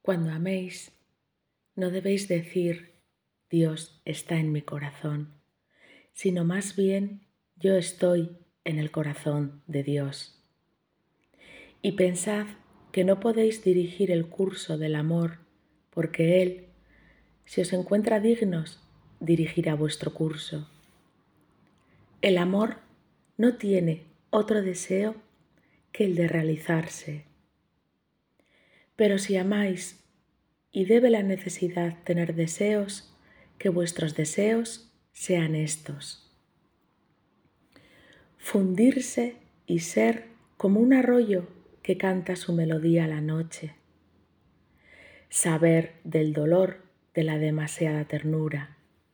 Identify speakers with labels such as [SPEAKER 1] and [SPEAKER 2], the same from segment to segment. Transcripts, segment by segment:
[SPEAKER 1] Cuando améis, no debéis decir Dios está en mi corazón, sino más bien yo estoy en el corazón de Dios. Y pensad que no podéis dirigir el curso del amor porque Él, si os encuentra dignos, dirigirá vuestro curso. El amor no tiene otro deseo que el de realizarse. Pero si amáis y debe la necesidad tener deseos, que vuestros deseos sean estos: fundirse y ser como un arroyo que canta su melodía a la noche, saber del dolor de la demasiada ternura,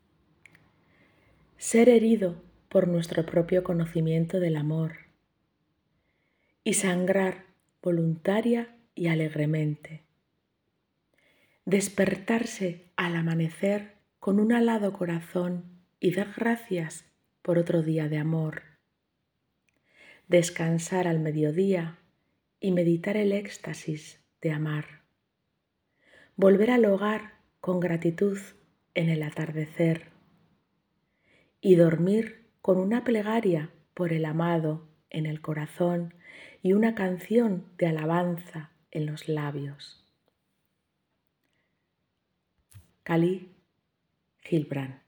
[SPEAKER 1] ser herido por nuestro propio conocimiento del amor y sangrar voluntaria y alegremente, despertarse al amanecer con un alado corazón y dar gracias por otro día de amor, descansar al mediodía y meditar el éxtasis de amar, volver al hogar con gratitud en el atardecer y dormir con una plegaria por el amado en el corazón y una canción de alabanza en los labios. Khalil Gibran.